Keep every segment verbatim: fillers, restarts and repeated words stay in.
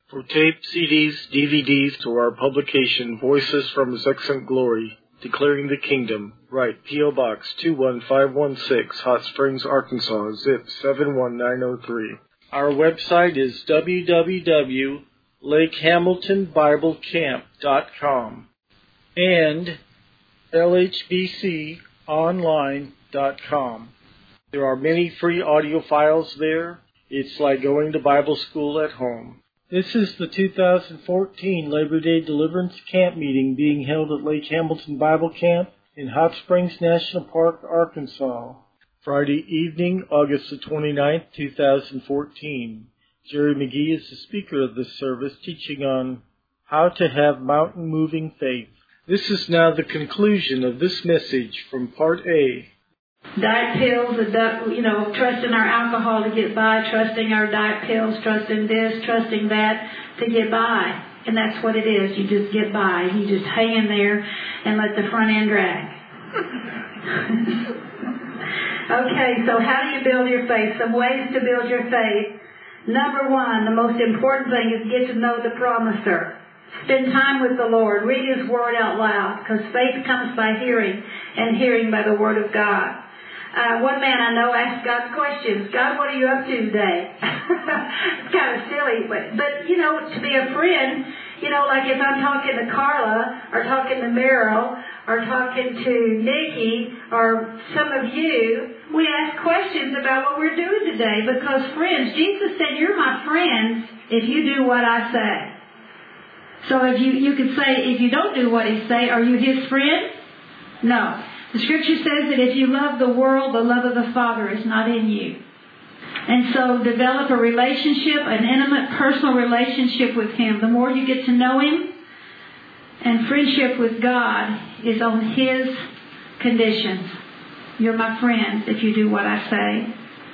For tape, C Ds, D V Ds, to our publication, Voices from His Excellent Glory, Declaring the Kingdom, write P O. Box two one five one six, Hot Springs, Arkansas, zip seven one nine zero three. Our website is w w w dot lake hamilton bible camp dot com and l h b c online dot com. There are many free audio files there. It's like going to Bible school at home. This is the two thousand fourteen Labor Day Deliverance Camp Meeting being held at Lake Hamilton Bible Camp in Hot Springs National Park, Arkansas. Friday evening, August the twenty-ninth, two thousand fourteen. Jerry McGee is the speaker of this service, teaching on how to have mountain-moving faith. This is now the conclusion of this message from Part A. Diet pills, you know, trusting our alcohol to get by, trusting our diet pills, trusting this, trusting that to get by. And that's what it is. You just get by. You just hang in there and let the front end drag. Okay, so how do you build your faith? Some ways to build your faith. Number one, the most important thing is get to know the promiser. Spend time with the Lord. Read His Word out loud, because faith comes by hearing, and hearing by the Word of God. Uh, one man I know asked God questions. God, what are you up to today? It's kind of silly, but, but, you know, to be a friend, you know, like if I'm talking to Carla, or talking to Meryl, or talking to Nikki, or some of you, we ask questions about what we're doing today, because friends, Jesus said, you're my friends if you do what I say. So if you, you could say, if you don't do what He say, are you His friend? No. The Scripture says that if you love the world, the love of the Father is not in you. And so develop a relationship, an intimate, personal relationship with Him. The more you get to know Him, and friendship with God is on His conditions. You're my friends if you do what I say.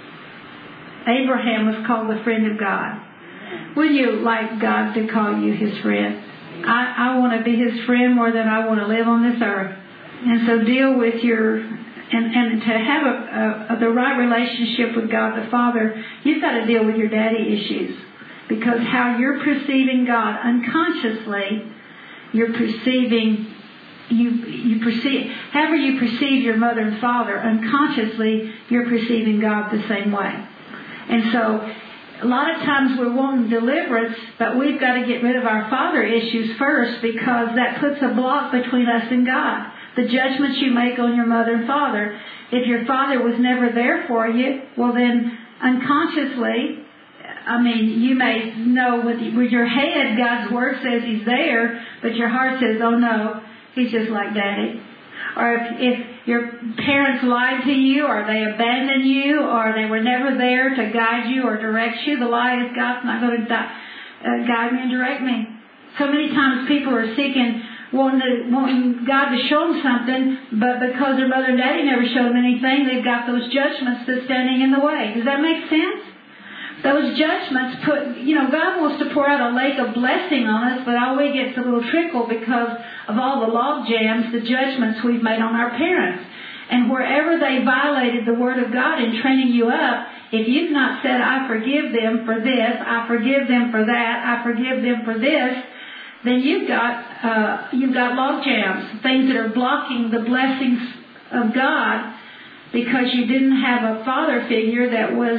Abraham was called the friend of God. Would you like God to call you His friend? I, I want to be His friend more than I want to live on this earth. And so deal with your, and, and to have a, a, the right relationship with God the Father, you've got to deal with your daddy issues. Because how you're perceiving God unconsciously, you're perceiving, you, you perceive, however you perceive your mother and father, unconsciously, you're perceiving God the same way. And so, a lot of times we're wanting deliverance, but we've got to get rid of our father issues first, because that puts a block between us and God. The judgments you make on your mother and father. If your father was never there for you, well then unconsciously, I mean, you may know with, with your head God's Word says He's there, but your heart says, oh no, He's just like Daddy. Or if, if your parents lied to you, or they abandoned you, or they were never there to guide you or direct you, the lie is God's not going to di- uh, guide me and direct me. So many times people are seeking, wanting, to, wanting God to show them something, but because their mother and daddy never showed them anything, they've got those judgments that's standing in the way. Does that make sense? Those judgments put, you know, God wants to pour out a lake of blessing on us, but all we get is a little trickle because of all the log jams, the judgments we've made on our parents. And wherever they violated the Word of God in training you up, if you've not said, I forgive them for this, I forgive them for that, I forgive them for this, then you've got uh, you've got log jams, things that are blocking the blessings of God because you didn't have a father figure that was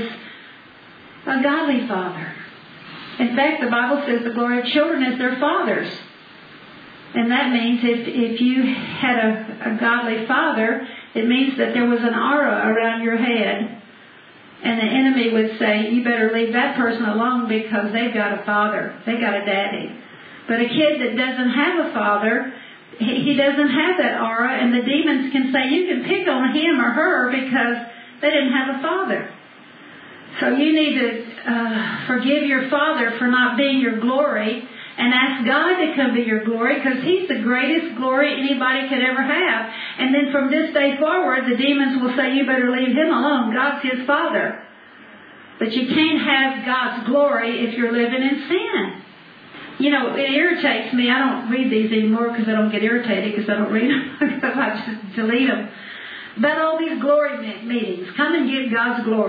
a godly father. In fact, the Bible says the glory of children is their fathers. And that means if, if you had a, a godly father, it means that there was an aura around your head. And the enemy would say, you better leave that person alone because they've got a father. They've got a daddy. But a kid that doesn't have a father, he, he doesn't have that aura. And the demons can say, you can pick on him or her because they didn't have a father. So you need to uh, forgive your father for not being your glory and ask God to come be your glory, because He's the greatest glory anybody could ever have. And then from this day forward, the demons will say, you better leave him alone. God's his father. But you can't have God's glory if you're living in sin. You know, it irritates me. I don't read these anymore because I don't get irritated because I don't read them. because I just delete them. But all these glory meetings, come and get God's glory.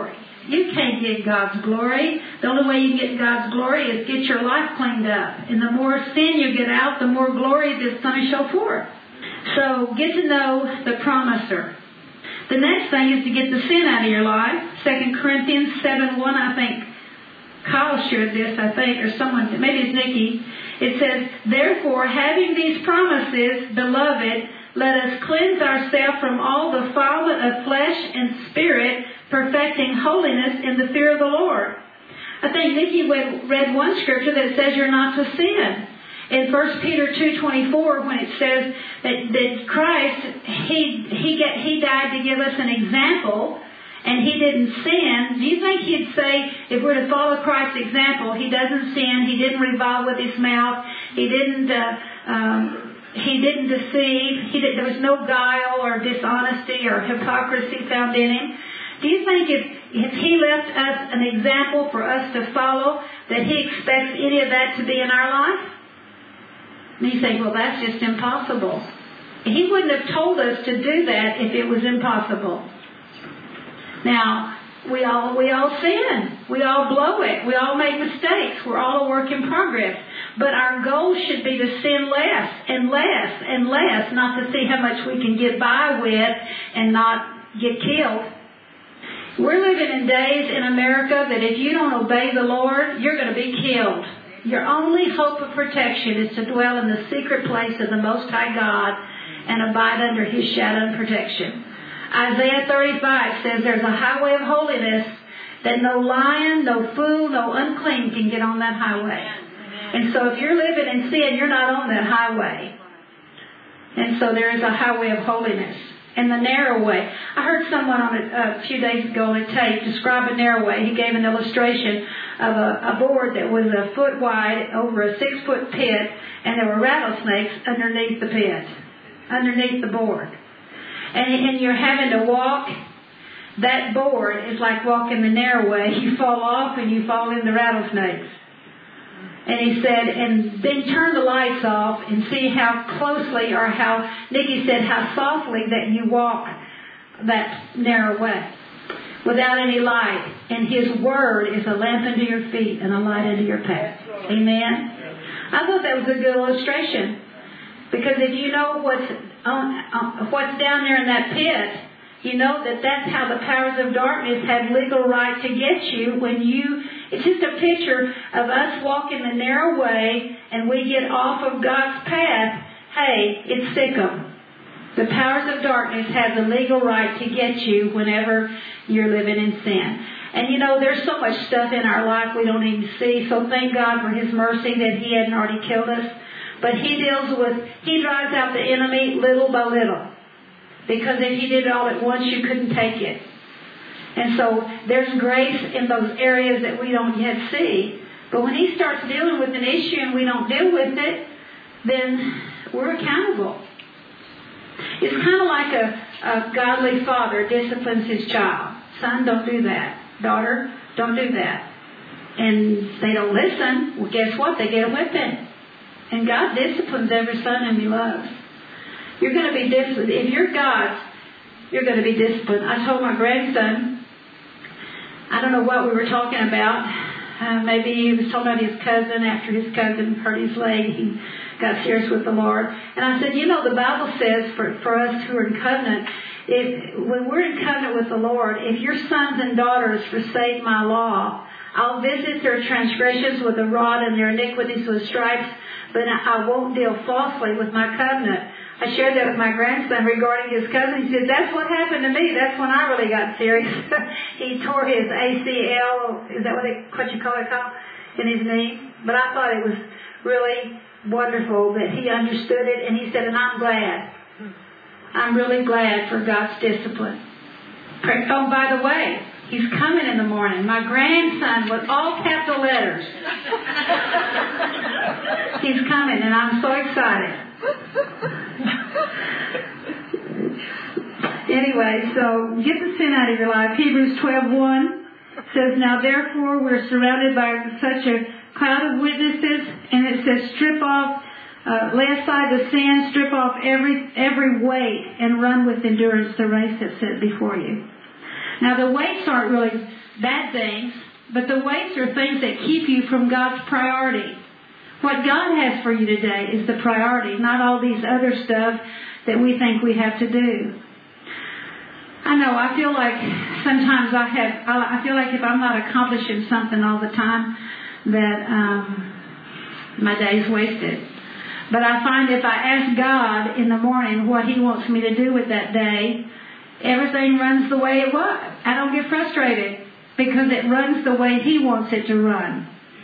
You can't get God's glory. The only way you get God's glory is get your life cleaned up. And the more sin you get out, the more glory that's going to show forth. So get to know the promiser. The next thing is to get the sin out of your life. Second Corinthians seven one, I think Kyle shared this, I think, or someone, maybe it's Nikki. It says, therefore, having these promises, beloved, let us cleanse ourselves from all defilement of flesh and spirit, perfecting holiness in the fear of the Lord. I think Nikki read one scripture that says you're not to sin. In First Peter two twenty-four, when it says that, that Christ, he he get, he died to give us an example, and he didn't sin, do you think he'd say, if we're to follow Christ's example, he doesn't sin, he didn't revile with his mouth, he didn't uh, um, he didn't deceive, he did, there was no guile or dishonesty or hypocrisy found in him? Do you think if, if he left us an example for us to follow, that he expects any of that to be in our life? And you think, well, that's just impossible. He wouldn't have told us to do that if it was impossible. Now, we all we all sin. We all blow it. We all make mistakes. We're all a work in progress. But our goal should be to sin less and less and less, not to see how much we can get by with and not get killed. We're living in days in America that if you don't obey the Lord, you're going to be killed. Your only hope of protection is to dwell in the secret place of the Most High God and abide under His shadow and protection. Isaiah thirty-five says there's a highway of holiness that no lion, no fool, no unclean can get on that highway. And so if you're living in sin, you're not on that highway. And so there is a highway of holiness. And the narrow way. I heard someone on a, a few days ago on a tape describe a narrow way. He gave an illustration of a, a board that was a foot wide over a six foot pit, and there were rattlesnakes underneath the pit, underneath the board. And, and you're having to walk. That board is like walking the narrow way. You fall off and you fall in the rattlesnakes. And he said, and then turn the lights off and see how closely, or how, Nikki said, how softly that you walk that narrow way without any light. And His Word is a lamp unto your feet and a light unto your path. Amen? I thought that was a good illustration. Because if you know what's, on, what's down there in that pit, you know that that's how the powers of darkness have legal right to get you when you... It's just a picture of us walking the narrow way and we get off of God's path. Hey, it's sick 'em. The powers of darkness have the legal right to get you whenever you're living in sin. And you know, there's so much stuff in our life we don't even see. So thank God for His mercy that He hadn't already killed us. But He deals with, He drives out the enemy little by little. Because if He did it all at once, you couldn't take it. And so there's grace in those areas that we don't yet see. But when He starts dealing with an issue and we don't deal with it, then we're accountable. It's kind of like a, a godly father disciplines his child. Son, don't do that. Daughter, don't do that. And they don't listen. Well, guess what? They get a whipping. And God disciplines every son whom He loves. You're going to be disciplined. If you're God's, you're going to be disciplined. I told my grandson, I don't know what we were talking about. Uh, maybe he was talking about his cousin. After his cousin hurt his leg, he got serious with the Lord. And I said, you know, the Bible says for, for us who are in covenant, if, when we're in covenant with the Lord, if your sons and daughters forsake my law, I'll visit their transgressions with a rod and their iniquities with stripes, but I won't deal falsely with my covenant. I shared that with my grandson regarding his cousin. He said, that's what happened to me. That's when I really got serious. He tore his A C L, is that what, they, what you call it, Kyle, in his knee? But I thought it was really wonderful that he understood it. And he said, and I'm glad. I'm really glad for God's discipline. Oh, by the way, He's coming in the morning. My grandson with all capital letters. He's coming, and I'm so excited. Anyway, so get the sin out of your life. Hebrews twelve one says, now therefore we're surrounded by such a cloud of witnesses, and it says, strip off, uh, lay aside the sin, strip off every every weight, and run with endurance the race that's set before you. Now the weights aren't really bad things, but the weights are things that keep you from God's priority. What God has for you today is the priority, not all these other stuff that we think we have to do. I know, I feel like sometimes I have, I feel like if I'm not accomplishing something all the time, that um, my day's wasted. But I find if I ask God in the morning what He wants me to do with that day, everything runs the way it was. I don't get frustrated because it runs the way He wants it to run.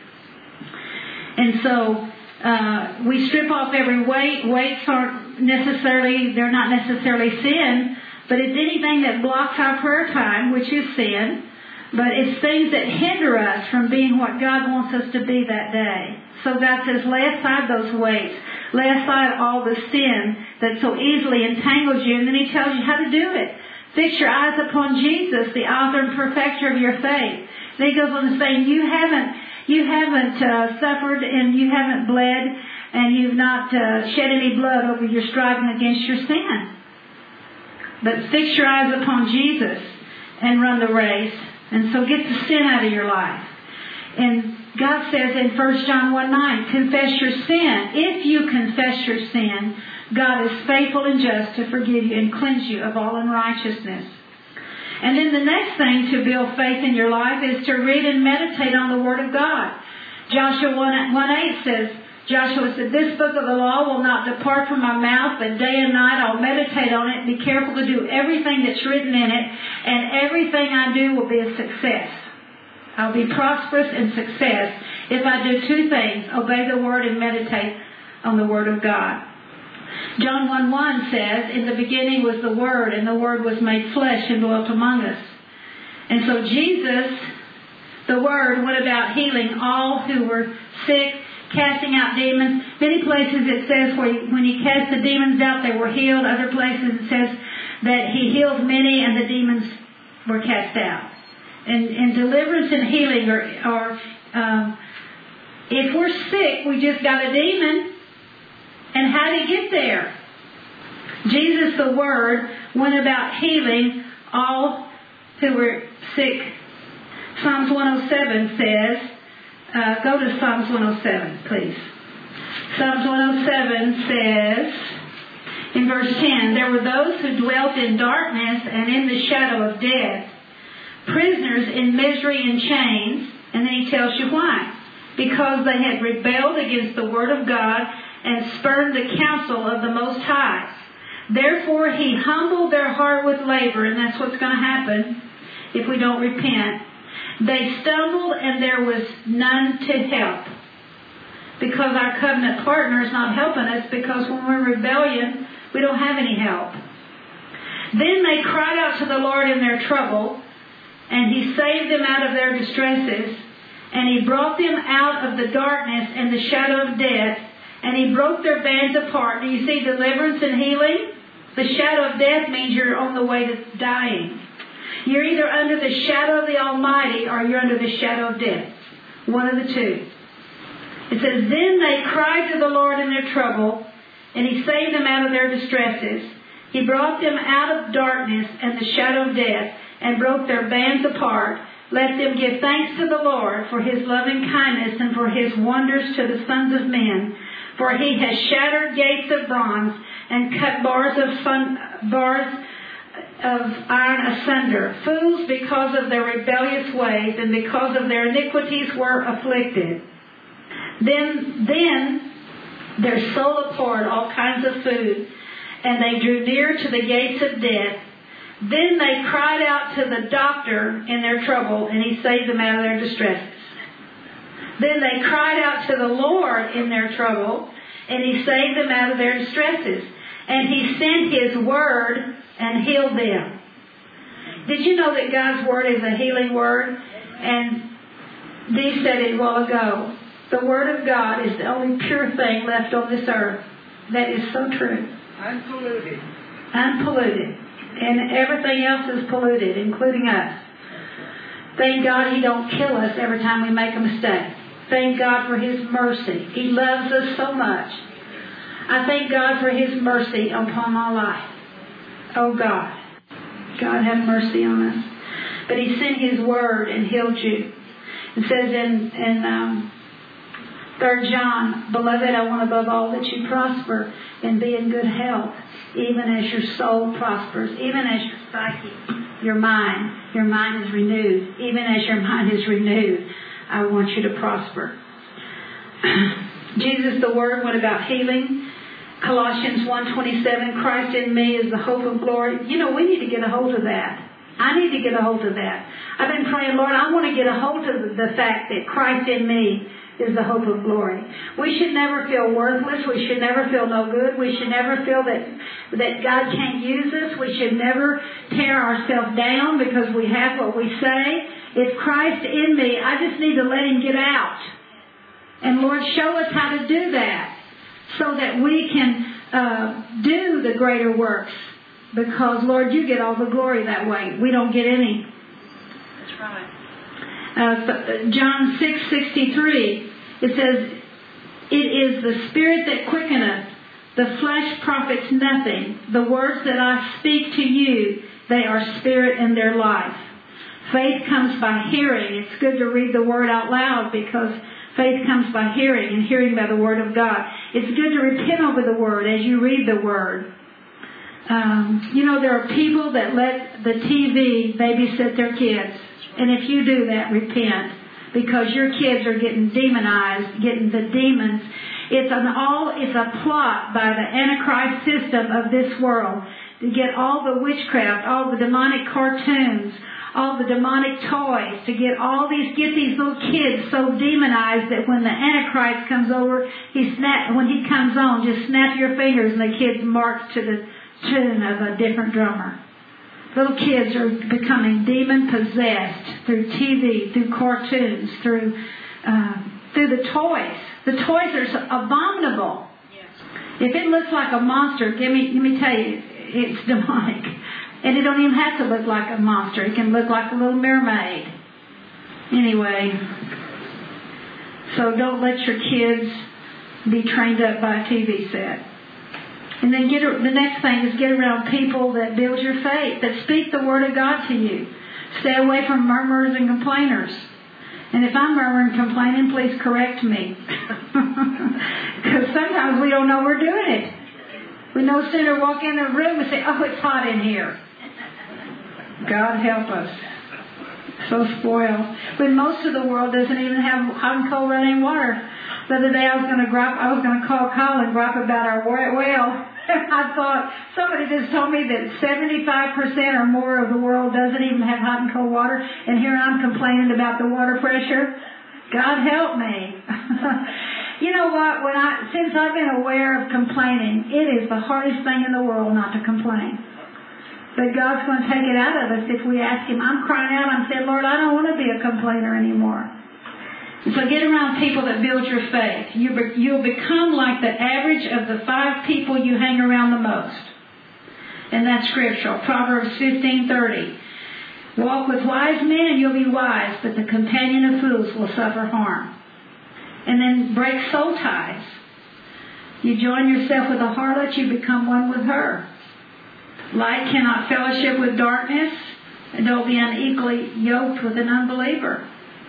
And so uh, we strip off every weight. Weights aren't necessarily, they're not necessarily sin, but it's anything that blocks our prayer time, which is sin. But it's things that hinder us from being what God wants us to be that day. So God says, lay aside those weights. Lay aside all the sin that so easily entangles you. And then He tells you how to do it. Fix your eyes upon Jesus, the author and perfecter of your faith. Then He goes on to say, you haven't, you haven't uh, suffered and you haven't bled and you've not uh, shed any blood over your striving against your sin. But fix your eyes upon Jesus and run the race. And so get the sin out of your life. And God says in First John one nine, confess your sin. If you confess your sin, God is faithful and just to forgive you and cleanse you of all unrighteousness. And then the next thing to build faith in your life is to read and meditate on the Word of God. Joshua one eight says, Joshua said, this book of the law will not depart from my mouth, but day and night I'll meditate on it and be careful to do everything that's written in it, and everything I do will be a success. I'll be prosperous in success if I do two things, obey the Word and meditate on the Word of God. John one one says, in the beginning was the Word, and the Word was made flesh and dwelt among us. And so Jesus, the Word, went about healing all who were sick, casting out demons. Many places it says where he, when He cast the demons out, they were healed. Other places it says that He healed many and the demons were cast out. And, and deliverance and healing are, are um, if we're sick, we just got a demon. And how did He get there? Jesus, the Word, went about healing all who were sick. Psalms one oh seven says, uh, go to Psalms one oh seven, please. Psalms one oh seven says, in verse ten, there were those who dwelt in darkness and in the shadow of death, prisoners in misery and chains. And then He tells you why. Because they had rebelled against the Word of God and spurned the counsel of the Most High. Therefore He humbled their heart with labor, and that's what's going to happen if we don't repent. They stumbled and there was none to help. Because our covenant partner is not helping us, because when we're in rebellion, we don't have any help. Then they cried out to the Lord in their trouble, and He saved them out of their distresses, and He brought them out of the darkness and the shadow of death, and He broke their bands apart. Do you see deliverance and healing? The shadow of death means you're on the way to dying. You're either under the shadow of the Almighty or you're under the shadow of death. One of the two. It says, then they cried to the Lord in their trouble, and He saved them out of their distresses. He brought them out of darkness and the shadow of death, and broke their bands apart. Let them give thanks to the Lord for His loving kindness and for His wonders to the sons of men. For He has shattered gates of bronze and cut bars of sun, bars of iron asunder. Fools, because of their rebellious ways and because of their iniquities, were afflicted. Then, then their soul abhorred all kinds of food, and they drew near to the gates of death. Then they cried out to the doctor in their trouble, and He saved them out of their distresses. Then they cried out to the Lord in their trouble, and He saved them out of their distresses. And He sent His word and healed them. Did you know that God's word is a healing word? And Dee said it a while ago. The Word of God is the only pure thing left on this earth. That is so true. Unpolluted. Unpolluted. And everything else is polluted, including us. Thank God He don't kill us every time we make a mistake. Thank God for His mercy. He loves us so much. I thank God for His mercy upon my life. Oh God. God have mercy on us. But He sent His word and healed you. It says in, in um, Third John, Beloved, I want above all that you prosper and be in good health, even as your soul prospers, even as your psyche, your mind, your mind is renewed. Even as your mind is renewed, I want you to prosper. Jesus, the Word, went about healing. Colossians one twenty-seven, Christ in me is the hope of glory. You know, we need to get a hold of that. I need to get a hold of that. I've been praying, Lord, I want to get a hold of the fact that Christ in me is the hope of glory. We should never feel worthless. We should never feel no good. We should never feel that that God can't use us. We should never tear ourselves down because we have what we say. It's Christ in me. I just need to let Him get out. And Lord, show us how to do that so that we can uh, do the greater works. Because, Lord, you get all the glory that way. We don't get any. That's right. Uh, John six sixty-three, it says, It is the Spirit that quickeneth, the flesh profits nothing. The words that I speak to you, they are spirit and their life. Faith comes by hearing. It's good to read the Word out loud because faith comes by hearing and hearing by the Word of God. It's good to repent over the Word as you read the Word. Um, you know, there are people that let the T V babysit their kids. And if you do that, repent. Because your kids are getting demonized, getting the demons. It's an all, it's a plot by the Antichrist system of this world to get all the witchcraft, all the demonic cartoons, all the demonic toys, to get all these, get these little kids so demonized that when the Antichrist comes over, he snap, when he comes on, just snap your fingers and the kids march to the tune of a different drummer. Little kids are becoming demon-possessed through T V, through cartoons, through uh, through the toys. The toys are so abominable. Yes. If it looks like a monster, give me, let me tell you, it's demonic. And it don't even have to look like a monster. It can look like a little mermaid. Anyway, so don't let your kids be trained up by a T V set. And then get the next thing is get around people that build your faith, that speak the Word of God to you. Stay away from murmurers and complainers. And if I'm murmuring and complaining, please correct me. Because sometimes we don't know we're doing it. We no sooner walk in the room and say, oh, it's hot in here. God help us. So spoiled. When most of the world doesn't even have hot and cold running water. The other day I was going to gripe, I was going to call Colin and gripe about our well. I thought, somebody just told me that seventy-five percent or more of the world doesn't even have hot and cold water. And here I'm complaining about the water pressure. God help me. You know what? When I, since I've been aware of complaining, it is the hardest thing in the world not to complain. But God's going to take it out of us if we ask Him. I'm crying out. I'm saying, Lord, I don't want to be a complainer anymore. So get around people that build your faith. You be, you'll become like the average of the five people you hang around the most. And that's scriptural. Proverbs fifteen thirty. Walk with wise men and you'll be wise, but the companion of fools will suffer harm. And then break soul ties. You join yourself with a harlot, you become one with her. Light cannot fellowship with darkness, and don't be unequally yoked with an unbeliever.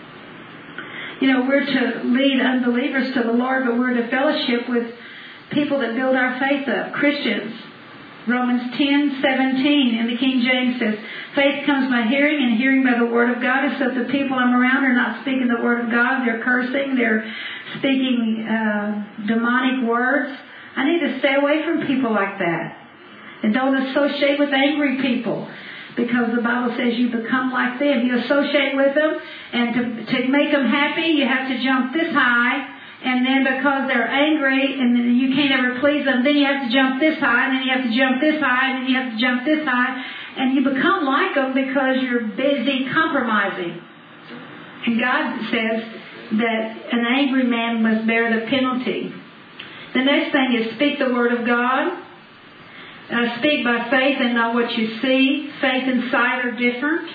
You know, we're to lead unbelievers to the Lord, but we're to fellowship with people that build our faith up, Christians. Romans ten seventeen in the King James says, faith comes by hearing, and hearing by the Word of God. And so if the people I'm around are not speaking the Word of God, they're cursing, they're speaking uh, demonic words, I need to stay away from people like that. And don't associate with angry people. Because the Bible says you become like them. You associate with them, and to, to make them happy, you have to jump this high. And then because they're angry, and then you can't ever please them, then you have to jump this high, and then you have to jump this high, and then you have to jump this high. And you become like them because you're busy compromising. And God says that an angry man must bear the penalty. The next thing is speak the Word of God. Uh, speak by faith and not what you see. Faith and sight are different.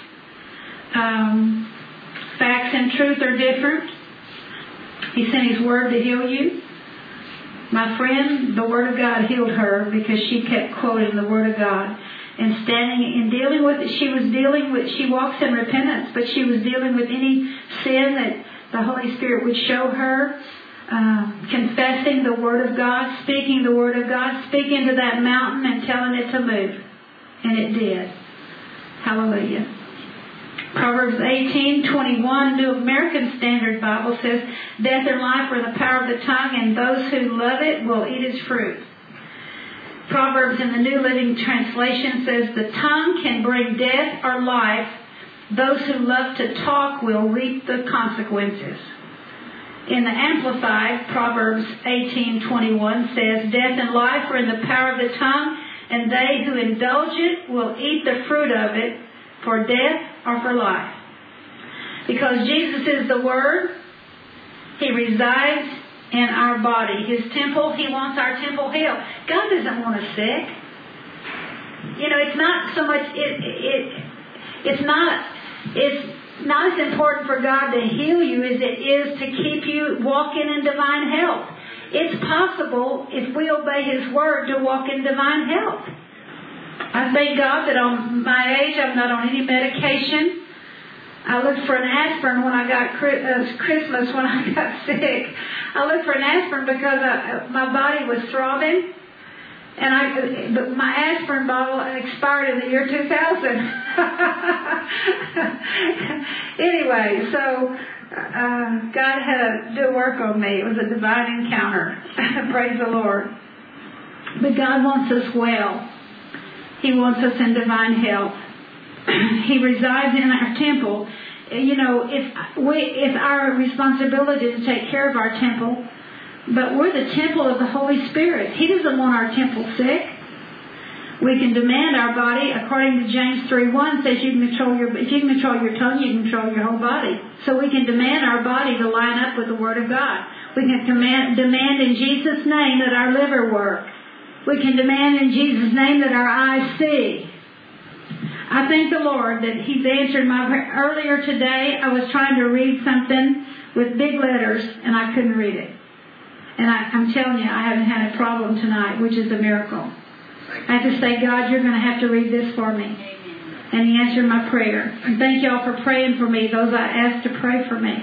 Um, facts and truth are different. He sent His Word to heal you. My friend, the Word of God healed her because she kept quoting the Word of God. And standing and dealing with it, she was dealing with, she walks in repentance, but she was dealing with any sin that the Holy Spirit would show her, uh, confessing the Word of God, speaking the Word of God, speaking to that mountain and telling it to move. And it did. Hallelujah. Proverbs eighteen twenty-one, New American Standard Bible says, death and life are in the power of the tongue, and those who love it will eat its fruit. Proverbs in the New Living Translation says, the tongue can bring death or life. Those who love to talk will reap the consequences. In the Amplified, Proverbs eighteen twenty-one says, death and life are in the power of the tongue, and they who indulge it will eat the fruit of it, for death or for life. Because Jesus is the Word, He resides in our body. His temple, He wants our temple healed. God doesn't want us sick. You know, it's not so much, it, it, it's not, it's not as important for God to heal you as it is to keep you walking in divine health. It's possible, if we obey His Word, to walk in divine health. I thank God that on my age, I'm not on any medication. I looked for an aspirin when I got uh, Christmas when I got sick. I looked for an aspirin because I, my body was throbbing, and I but my aspirin bottle expired in the year two thousand. Anyway, so uh, God had to do work on me. It was a divine encounter. Praise the Lord. But God wants us well. He wants us in divine health. He resides in our temple. You know, it's, we, it's our responsibility to take care of our temple, but we're the temple of the Holy Spirit. He doesn't want our temple sick. We can demand our body, according to James three one, says you can control your, if you can control your tongue, you can control your whole body. So we can demand our body to line up with the Word of God. We can command, demand in Jesus' name that our liver work. We can demand in Jesus' name that our eyes see. I thank the Lord that He's answered my prayer. Earlier today, I was trying to read something with big letters, and I couldn't read it. And I, I'm telling you, I haven't had a problem tonight, which is a miracle. I have to say, God, you're going to have to read this for me. And He answered my prayer. And thank y'all for praying for me, those I asked to pray for me.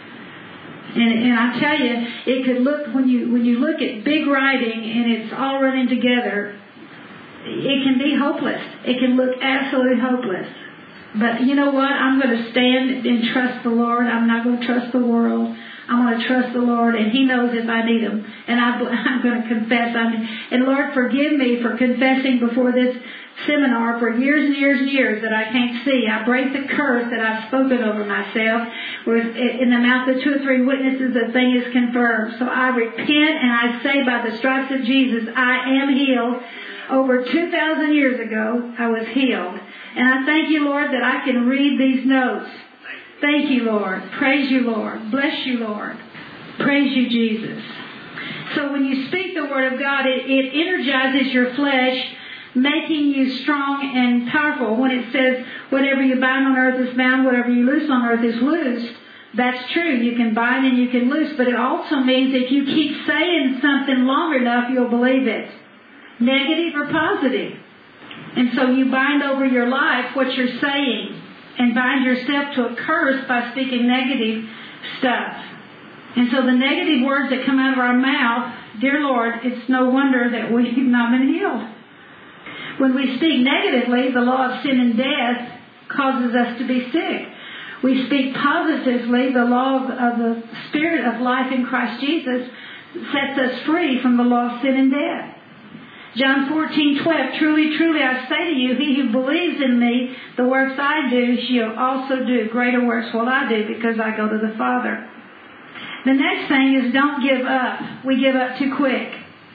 And, and I tell you, it could look, when you when you look at big writing and it's all running together, it can be hopeless. It can look absolutely hopeless. But you know what? I'm going to stand and trust the Lord. I'm not going to trust the world. I'm going to trust the Lord, and He knows if I need Him. And I, I'm going to confess. I'm, and Lord, forgive me for confessing before this seminar for years and years and years that I can't see. I break the curse that I've spoken over myself. Where in the mouth of two or three witnesses, a thing is confirmed. So I repent, and I say by the stripes of Jesus, I am healed. Over two thousand years ago, I was healed. And I thank you, Lord, that I can read these notes. Thank you, Lord. Praise you, Lord. Bless you, Lord. Praise you, Jesus. So when you speak the Word of God, it, it energizes your flesh, making you strong and powerful. When it says, whatever you bind on earth is bound, whatever you loose on earth is loosed, that's true. You can bind and you can loose. But it also means if you keep saying something long enough, you'll believe it. Negative or positive. And so you bind over your life what you're saying and bind yourself to a curse by speaking negative stuff. And so the negative words that come out of our mouth, dear Lord, it's no wonder that we've not been healed. When we speak negatively, the law of sin and death causes us to be sick. We speak positively, the law of, of the Spirit of life in Christ Jesus sets us free from the law of sin and death. John fourteen twelve, truly, truly, I say to you, he who believes in me, the works I do, shall also do. Greater works will I do, because I go to the Father. The next thing is don't give up. We give up too quick.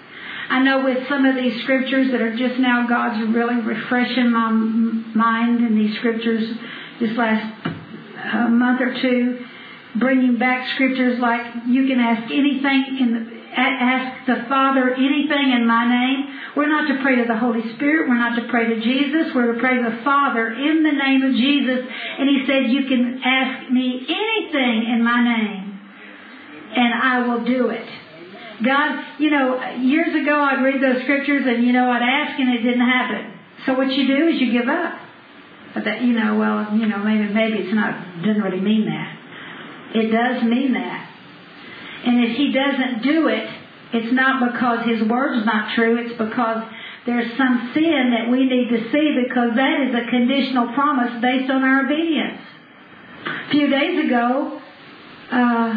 I know with some of these scriptures that are just now, God's really refreshing my mind in these scriptures this last uh, month or two, bringing back scriptures like you can ask anything in the ask the Father anything in my name. We're not to pray to the Holy Spirit. We're not to pray to Jesus. We're to pray to the Father in the name of Jesus. And He said, you can ask me anything in my name, and I will do it. God, you know, years ago I'd read those scriptures and, you know, I'd ask and it didn't happen. So what you do is you give up. But that, you know, well, you know, maybe maybe it's not, doesn't really mean that. It does mean that. And if he doesn't do it, it's not because his word's not true. It's because there's some sin that we need to see, because that is a conditional promise based on our obedience. A few days ago, uh,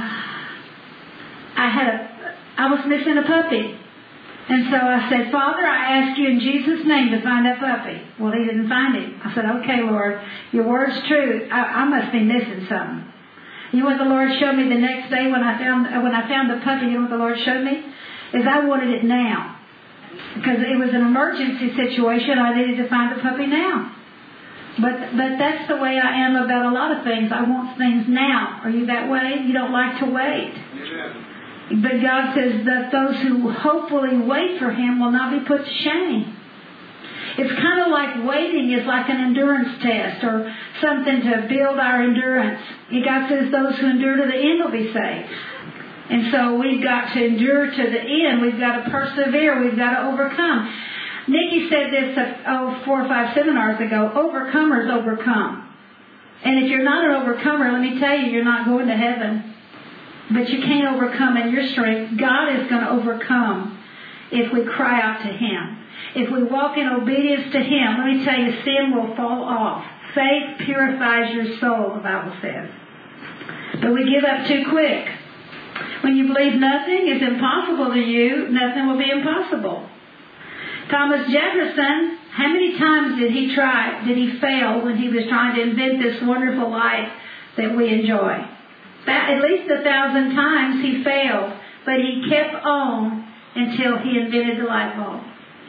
I had a, I was missing a puppy. And so I said, Father, I ask you in Jesus' name to find that puppy. Well, he didn't find him. I said, okay, Lord, your word's true. I, I must be missing something. You know what the Lord showed me the next day when I found when I found the puppy? You know what the Lord showed me? Is I wanted it now. Because it was an emergency situation. I needed to find the puppy now. But but that's the way I am about a lot of things. I want things now. Are you that way? You don't like to wait. Amen. But God says that those who hopefully wait for Him will not be put to shame. It's kind of like waiting is like an endurance test or something to build our endurance. And God says those who endure to the end will be saved. And so we've got to endure to the end. We've got to persevere. We've got to overcome. Nikki said this oh, four or five seminars ago. Overcomers overcome. And if you're not an overcomer, let me tell you, you're not going to heaven. But you can't overcome in your strength. God is going to overcome if we cry out to Him. If we walk in obedience to Him, let me tell you, sin will fall off. Faith purifies your soul, the Bible says. But we give up too quick. When you believe nothing is impossible to you, nothing will be impossible. Thomas Jefferson, how many times did he try, did he fail when he was trying to invent this wonderful light that we enjoy? At least a thousand times he failed, but he kept on until he invented the light bulb.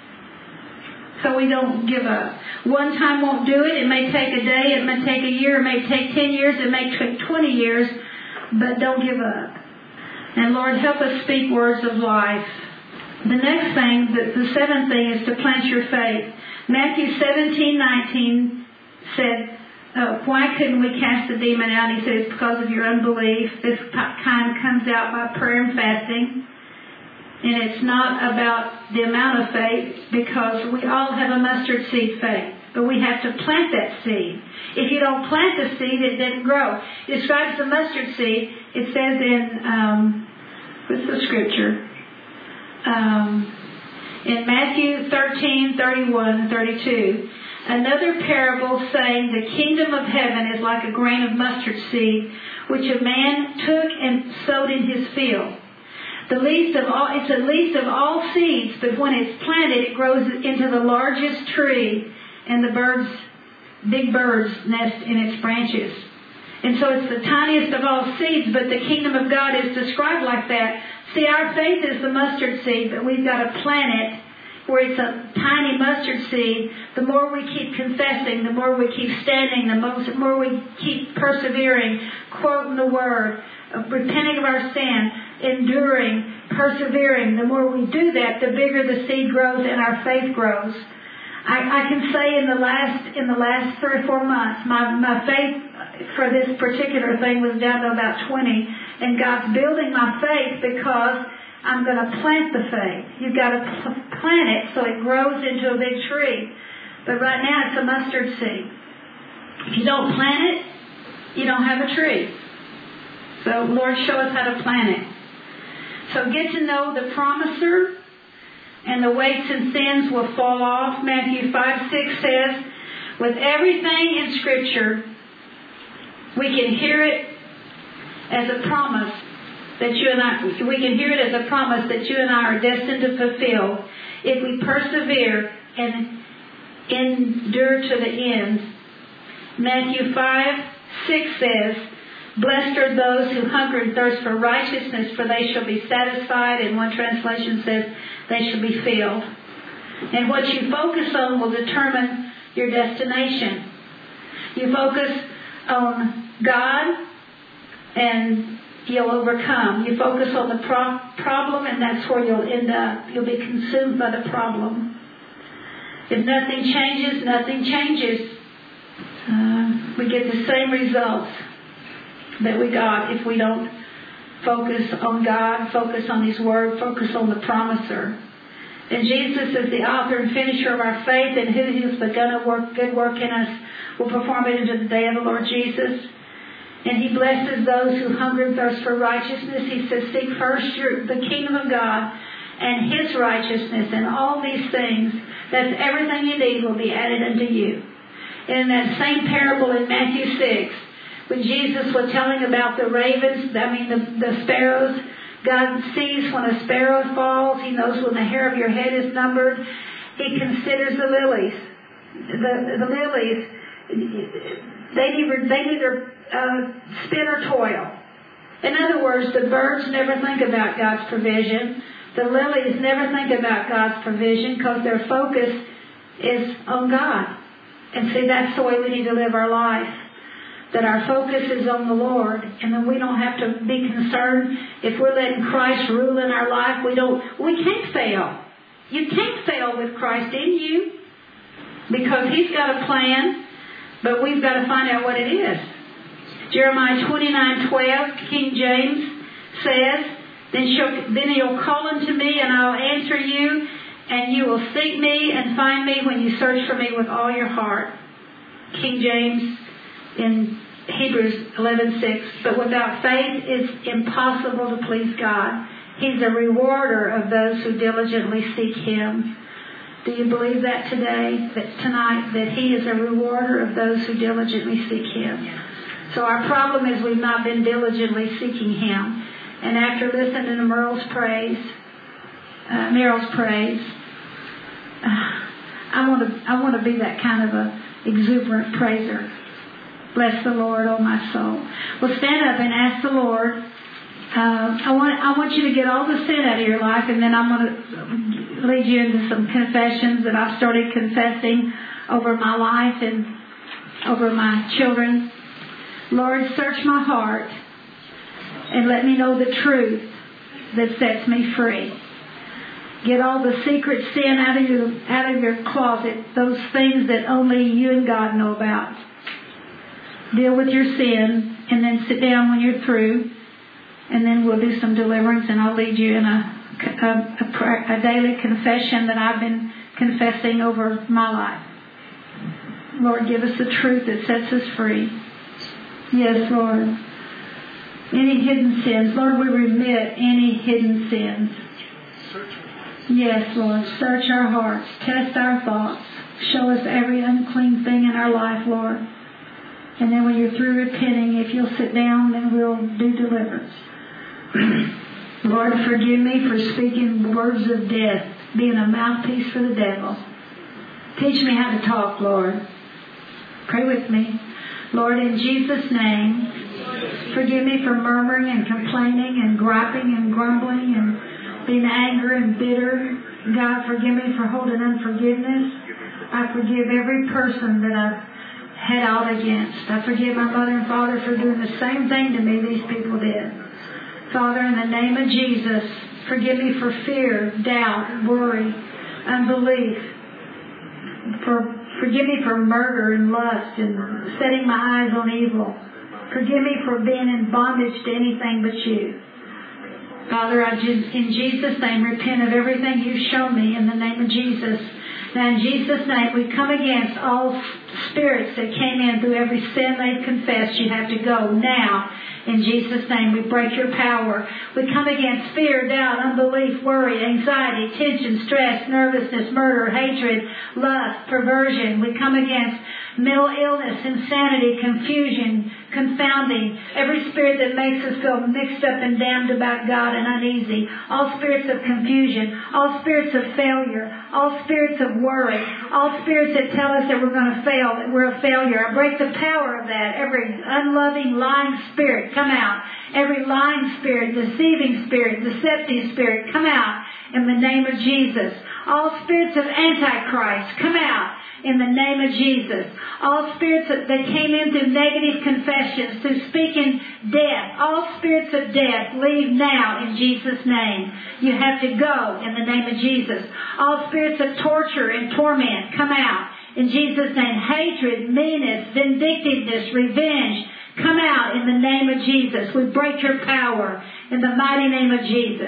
So we don't give up. One time won't do it. It may take a day, it may take a year, it may take ten years, it may take twenty years, but don't give up. And Lord, help us speak words of life. The next thing, the, the seventh thing, is to plant your faith. Matthew seventeen nineteen said, Uh, why couldn't we cast the demon out? He said, it's because of your unbelief. This kind comes out by prayer and fasting. And it's not about the amount of faith, because we all have a mustard seed faith. But we have to plant that seed. If you don't plant the seed, it doesn't grow. It describes the mustard seed. It says in, um, what's the scripture? Um, in Matthew thirteen, thirty-one and thirty-two. Another parable saying, the kingdom of heaven is like a grain of mustard seed, which a man took and sowed in his field. The least of all, it's the least of all seeds, but when it's planted, it grows into the largest tree, and the birds, big birds, nest in its branches. And so it's the tiniest of all seeds, but the kingdom of God is described like that. See, our faith is the mustard seed, but we've got to plant it where it's a tiny mustard seed. The more we keep confessing, the more we keep standing, the more we keep persevering, quoting the Word, repenting of our sin, enduring, persevering. The more we do that, the bigger the seed grows and our faith grows. I, I can say in the last in the last three or four months, my, my faith for this particular thing was down to about twenty, and God's building my faith because I'm going to plant the faith. You've got to plant it so it grows into a big tree. But right now it's a mustard seed. If you don't plant it, you don't have a tree. So Lord, show us how to plant it. So get to know the promiser, and the weights and sins will fall off. Matthew five six says, with everything in Scripture, we can hear it as a promise that you and I, we can hear it as a promise that you and I are destined to fulfill if we persevere and endure to the end. Matthew five six says, blessed are those who hunger and thirst for righteousness, for they shall be satisfied. And one translation says, they shall be filled. And what you focus on will determine your destination. You focus on God, and you'll overcome. You focus on the pro- problem, and that's where you'll end up. You'll be consumed by the problem. If nothing changes, nothing changes. Uh, we get the same results that we got if we don't focus on God, focus on His Word, focus on the promiser. And Jesus is the author and finisher of our faith, and who has begun a work, good work in us will perform it unto the day of the Lord Jesus. And He blesses those who hunger and thirst for righteousness. He says, seek first your, the kingdom of God and His righteousness, and all these things, that's everything you need, will be added unto you. And in that same parable in Matthew six, when Jesus was telling about the ravens, I mean the, the sparrows, God sees when a sparrow falls. He knows when the hair of your head is numbered. He considers the lilies. The, the lilies, they neither, they neither uh, spin or toil. In other words, the birds never think about God's provision. The lilies never think about God's provision because their focus is on God. And see, that's the way we need to live our life. That our focus is on the Lord, and then we don't have to be concerned if we're letting Christ rule in our life. We don't. We can't fail. You can't fail with Christ in you, because He's got a plan, but we've got to find out what it is. Jeremiah twenty-nine twelve, King James says, "Then shall, then you'll call unto me, and I'll answer you, and you will seek me and find me when you search for me with all your heart." King James in Hebrews eleven six, "But without faith it's impossible to please God. He's a rewarder of those who diligently seek Him." Do you believe that today, that tonight, that He is a rewarder of those who diligently seek Him? So our problem is we've not been diligently seeking Him. And after listening to Merle's praise, uh, Meryl's praise, uh, I want to I want to be that kind of a exuberant praiser. Bless the Lord, oh my soul. Well, stand up and ask the Lord. Uh, I want I want you to get all the sin out of your life, and then I'm going to lead you into some confessions that I've started confessing over my life and over my children. Lord, search my heart and let me know the truth that sets me free. Get all the secret sin out of your out of your closet, those things that only you and God know about. Deal with your sin, and then sit down when you're through, and then we'll do some deliverance, and I'll lead you in a, a, a, prayer, a daily confession that I've been confessing over my life. Lord, give us the truth that sets us free. Yes, Lord. Any hidden sins, Lord, we remit any hidden sins. Yes, Lord, search our hearts, test our thoughts, show us every unclean thing in our life, Lord. And then when you're through repenting, if you'll sit down, then we'll do deliverance. Lord, forgive me for speaking words of death, being a mouthpiece for the devil. Teach me how to talk, Lord. Pray with me. Lord, in Jesus' name, forgive me for murmuring and complaining and griping and grumbling and being angry and bitter. God, forgive me for holding unforgiveness. I forgive every person that I've head out against. I forgive my mother and father for doing the same thing to me these people did. Father, in the name of Jesus, forgive me for fear, doubt, worry, unbelief. For forgive me for murder and lust and setting my eyes on evil. Forgive me for being in bondage to anything but you. Father, I just, in Jesus' name, repent of everything you've shown me in the name of Jesus. Now, in Jesus' name, we come against all spirits that came in through every sin they've confessed. You have to go now. In Jesus' name, we break your power. We come against fear, doubt, unbelief, worry, anxiety, tension, stress, nervousness, murder, hatred, lust, perversion. We come against mental illness, insanity, confusion, confounding, every spirit that makes us feel mixed up and damned about God and uneasy, all spirits of confusion, all spirits of failure, all spirits of worry, all spirits that tell us that we're going to fail, that we're a failure. I break the power of that. Every unloving, lying spirit, come out. Every lying spirit, deceiving spirit, deceptive spirit, come out in the name of Jesus. All spirits of Antichrist, come out in the name of Jesus. All spirits that came in through negative confessions, through speaking death, all spirits of death, leave now in Jesus' name. You have to go in the name of Jesus. All spirits of torture and torment, come out in Jesus' name. Hatred, meanness, vindictiveness, revenge, come out in the name of Jesus. We break your power in the mighty name of Jesus.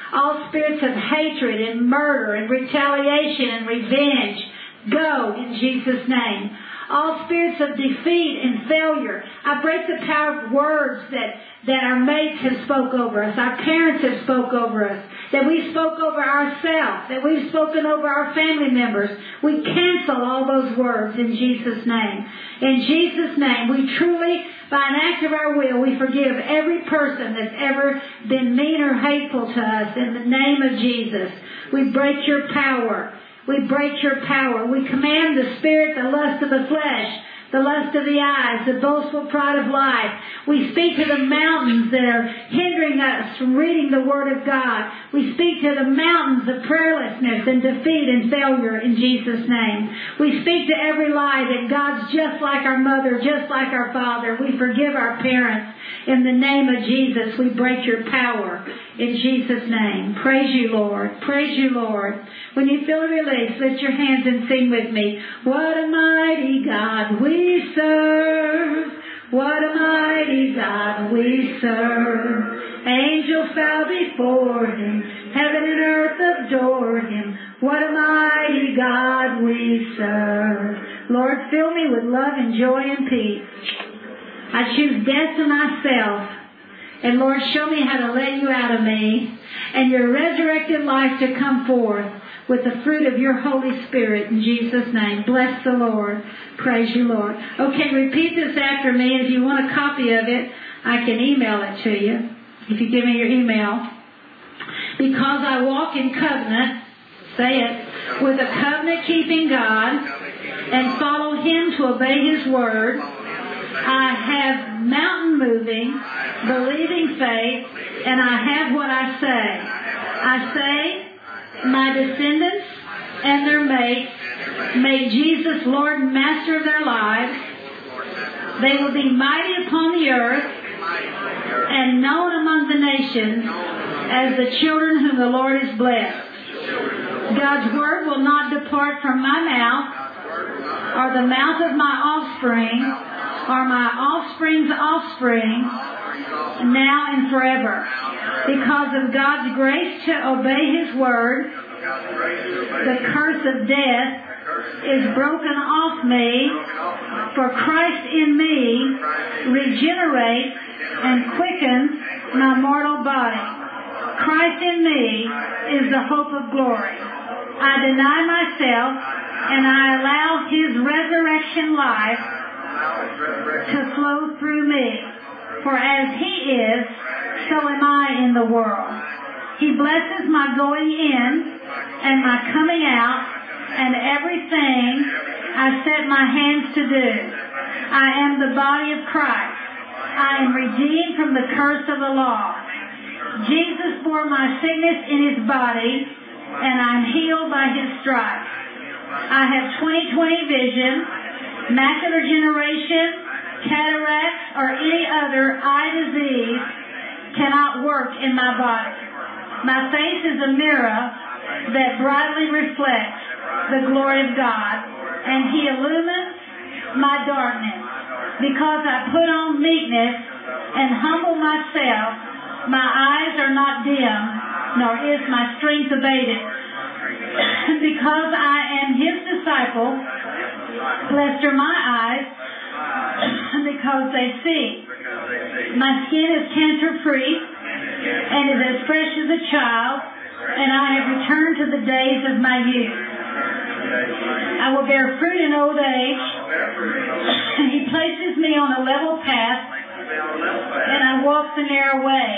All spirits of hatred and murder and retaliation and revenge, go in Jesus' name. All spirits of defeat and failure, I break the power of words that, that our mates have spoke over us, our parents have spoke over us, that we spoke over ourselves, that we've spoken over our family members. We cancel all those words in Jesus' name. In Jesus' name, we truly, by an act of our will, we forgive every person that's ever been mean or hateful to us in the name of Jesus. We break your power. We break your power. We command the spirit, the lust of the flesh, the lust of the eyes, the boastful pride of life. We speak to the mountains that are hindering us from reading the Word of God. We speak to the mountains of prayerlessness and defeat and failure in Jesus' name. We speak to every lie that God's just like our mother, just like our father. We forgive our parents. In the name of Jesus, we break your power. In Jesus' name. Praise you, Lord. Praise you, Lord. When you feel a release, lift your hands and sing with me. What a mighty God we serve. What a mighty God we serve. Angels bow before Him. Heaven and earth adore Him. What a mighty God we serve. Lord, fill me with love and joy and peace. I choose death to myself. And Lord, show me how to let you out of me and your resurrected life to come forth with the fruit of your Holy Spirit in Jesus' name. Bless the Lord. Praise you, Lord. Okay, repeat this after me. If you want a copy of it, I can email it to you if you give me your email. Because I walk in covenant, say it, with a covenant-keeping God and follow Him to obey His word, I have mountain-moving, believing faith, and I have what I say. I say, my descendants and their mates, make Jesus Lord and Master of their lives. They will be mighty upon the earth and known among the nations as the children whom the Lord has blessed. God's word will not depart from my mouth or the mouth of my offspring or my offspring's offspring now and forever. Because of God's grace to obey His word, the curse of death is broken off me, for Christ in me regenerates and quickens my mortal body. Christ in me is the hope of glory. I deny myself and I allow His resurrection life to flow through me. For as He is, so am I in the world. He blesses my going in and my coming out and everything I set my hands to do. I am the body of Christ. I am redeemed from the curse of the law. Jesus bore my sickness in His body, and I'm healed by His stripes. I have twenty twenty vision, macular degeneration, cataracts, or any other eye disease cannot work in my body. My face is a mirror that brightly reflects the glory of God, and He illumines my darkness. Because I put on meekness and humble myself, my eyes are not dim, nor is my strength abated. Because I am His disciple, blessed are my eyes, because they see. My skin is cancer-free, and is as fresh as a child, and I have returned to the days of my youth. I will bear fruit in old age, and He places me on a level path, and I walk the narrow way.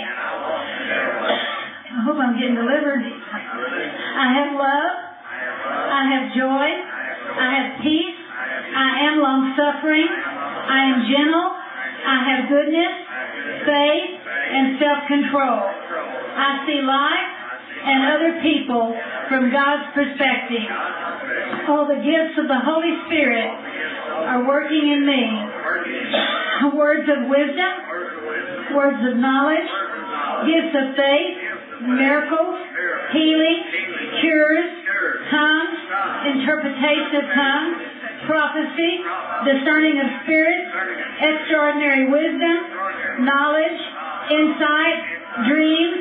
I hope I'm getting delivered. I have love, I have joy, I have peace, I am long-suffering, I am gentle, I have goodness, faith, and self-control. I see life and other people from God's perspective. All the gifts of the Holy Spirit are working in me. Words of wisdom, words of knowledge, gifts of faith, miracles, healing, cures, tongues, interpretation of tongues, prophecy, discerning of spirits, extraordinary wisdom, knowledge, insight, dreams,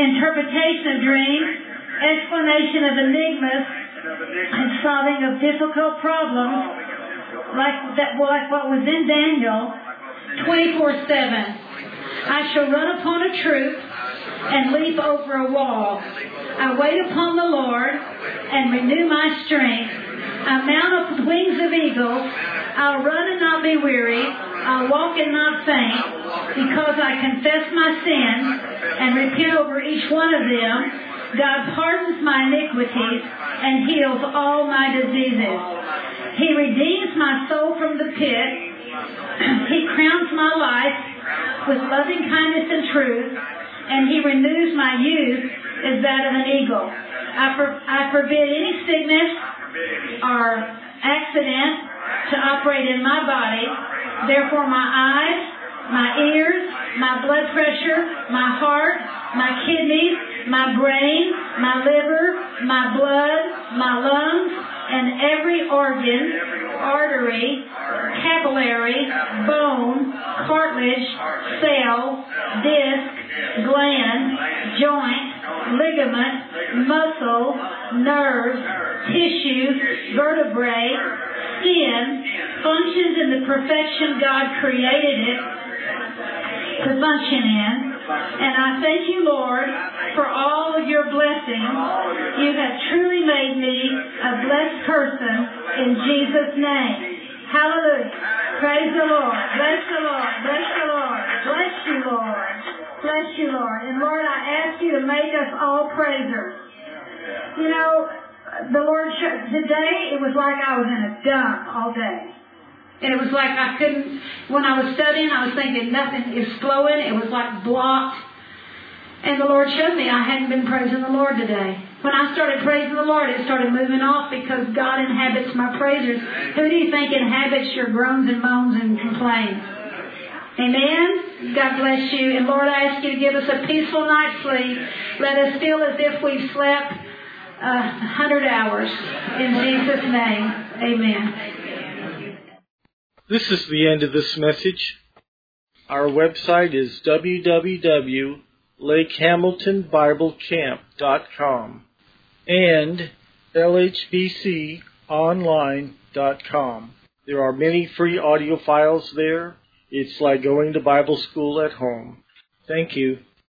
interpretation of dreams, explanation of enigmas, and solving of difficult problems, like that, like what was in Daniel, twenty-four seven. I shall run upon a troop and leap over a wall. I wait upon the Lord and renew my strength. I mount up with wings of eagles. I'll run and not be weary. I'll walk and not faint, because I confess my sins and repent over each one of them. God pardons my iniquities and heals all my diseases. He redeems my soul from the pit. He crowns my life with loving kindness and truth, and He renews my youth as that of an eagle. I, for, I forbid any sickness or accident to operate in my body. Therefore, my eyes, my ears, my blood pressure, my heart, my kidneys, my brain, my liver, my blood, my lungs, and every organ, artery, capillary, bone, cartilage, cell, disc, gland, joint, ligament, muscle, nerve, tissue, vertebrae, skin, functions in the perfection God created it to function in. And I thank you, Lord, for all of your blessings. You have truly made me a blessed person in Jesus' name. Hallelujah. Praise the Lord. Bless the Lord. Bless the Lord. Bless you, Lord. Bless you, Lord. And Lord, I ask you to make us all praisers. You know, the Lord showed, today it was like I was in a dump all day. And it was like I couldn't, when I was studying, I was thinking nothing is flowing. It was like blocked. And the Lord showed me I hadn't been praising the Lord today. When I started praising the Lord, it started moving off because God inhabits my praisers. Who do you think inhabits your groans and moans and complaints? Amen? God bless you. And Lord, I ask you to give us a peaceful night's sleep. Let us feel as if we've slept a hundred hours. In Jesus' name, amen. This is the end of this message. Our website is w w w dot lake hamilton bible camp dot com and l h b c online dot com. There are many free audio files there. It's like going to Bible school at home. Thank you.